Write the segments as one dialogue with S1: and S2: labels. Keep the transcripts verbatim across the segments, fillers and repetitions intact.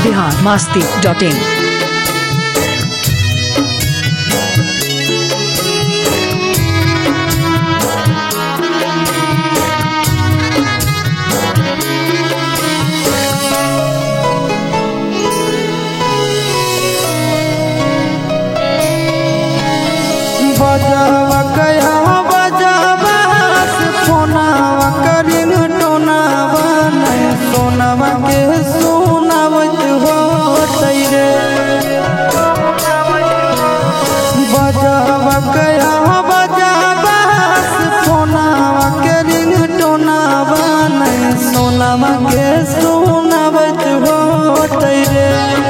S1: Bihar Masti dot इन।
S2: बजावा कया बजावा से फोनावा करिंग टोनावा नहीं सोनावा के सुनावत हो तैरे। बजावा कया बजावा से फोनावा करिंग टोनावा नहीं सोनावा के सुनावत हो तैरे।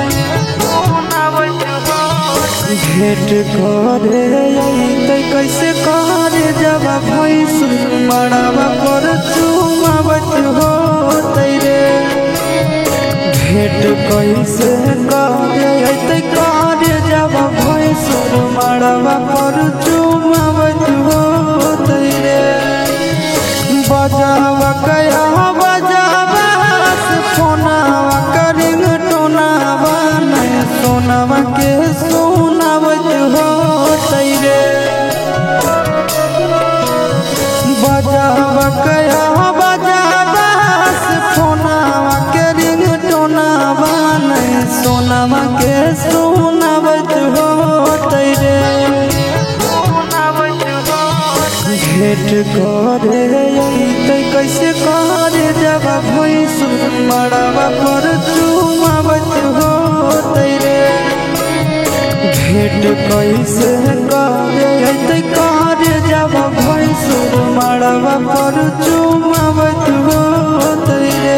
S2: भेंट करे ते कैसे करे जब भैंस मड़ावा पर चुमावत हो तैरे। भेंट कैसे करे ते करे जब भैंस मड़ावा पर चुमावत हो तैरे। बजावा कया बजावा से फोनावा करिंग टोनावा नहीं सोनावा के सुनावत हो तैरे। बजावा कया बजावा से फोनावा करिंग टोनावा नहीं सोनावा के सुनावत हो तैरे। भेंट करे ते कैसे करे जब भैंस मड़ावा पर चुमावत हो तैरे। भेंट कैसे करे ते करे जब भैंस मड़ावा पर चुमावत हो तैरे।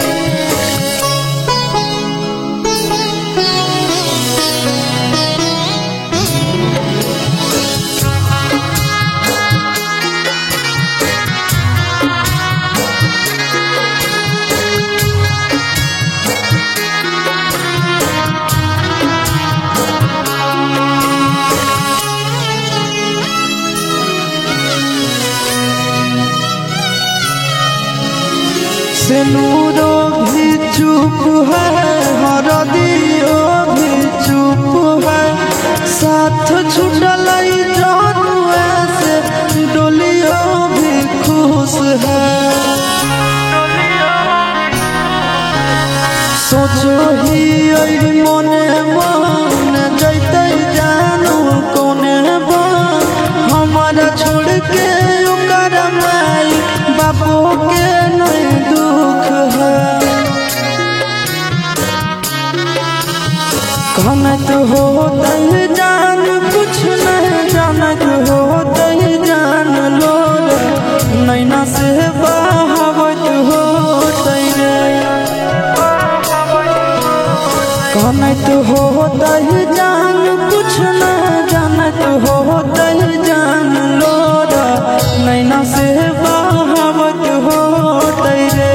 S2: सिनूरो भी चुप है हरदियो भी चुप है साथ छुटल जानुए से डोलियो भी खुश है। सोचो ही मने मन जैते जानू कोने बन हमारा छोड़ के ओकर माई बापू के नहीं दुख है। कहनत हो तई जान कुछ नहीं जानत हो तई जान लोर नैना से बहावत हो तैरे। कहनत हो तई जान कुछ नहीं जानत हो तई जान लोर नैना से बहावत हो तैरे।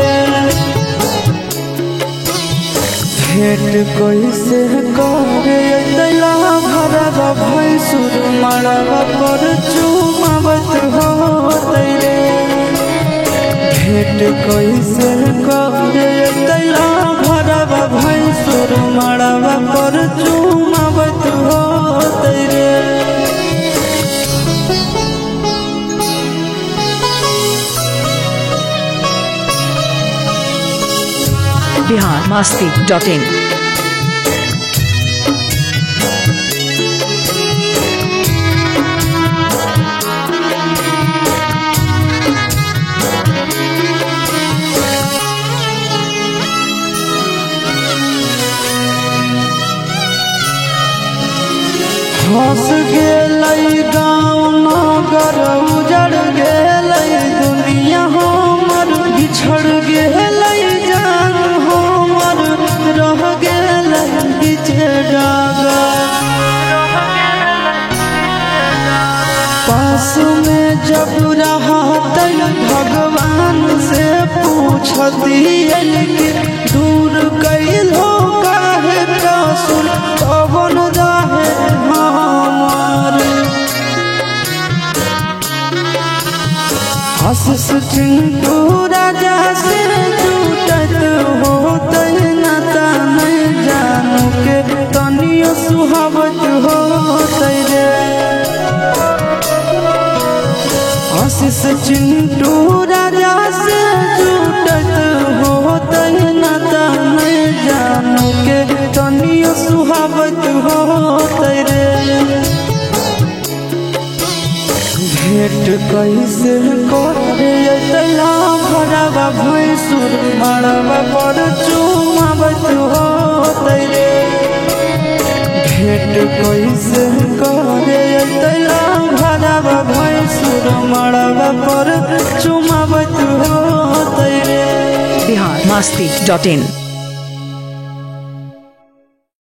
S2: भेंट कैसे करे तैला भरवा भैंसुर मड़ावा पर चुमावत हो तैरे। भेंट कैसे करे तैला भरवा भैंसुर मड़ावा पर चुमावत हो तैरे।
S1: Bihar Masti dot in.
S2: हंस गेलै गाँव नगर उजड़ गेलै दुनिया हमर बिछड़ गेलै जान हमर रह गेलै पीछे डागर। पास में जब रहतै भगवान से पूछतियै कि दूर कैलो काहे कसुर कवन जाहे हमार। आशीष चिंटू राजा से जुटत हो तै नाता नहीं के तनियो सुहावत होतै रे। भेंट कैसे करे तला भरावा भैंसुर मड़वा पर चुमावत होतै रे। भेंट कैसे करे तला भरावा भैंसुर मड़वा पर चुमावत होतै रे।
S1: बिहार मस्ती डॉट इन।